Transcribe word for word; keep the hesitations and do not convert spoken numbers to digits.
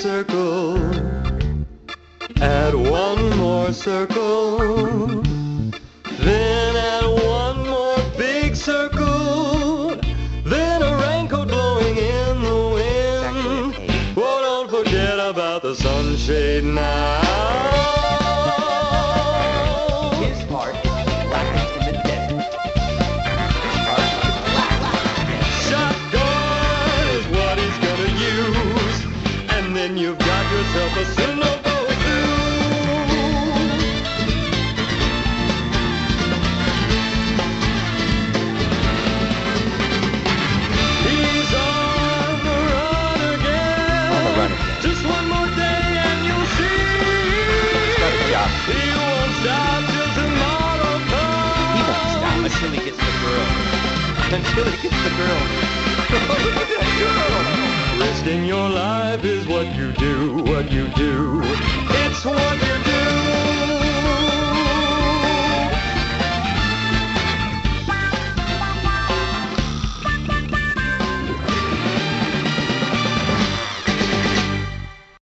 circle, add one more circle, then add one more big circle, then a raincoat blowing in the wind. Oh, don't forget about the sunshade now. His part is blackest in the desert. His part is black, black. Shotgun is what he's gonna use, and then you've got yourself a single go through. He's on the run again. On the run again. Just one more day and you'll see. Got a job. He won't stop till tomorrow comes. He won't stop until he gets the girl. Until he gets the girl. Look at that girl. Risking your life is what you do, what you do. It's what you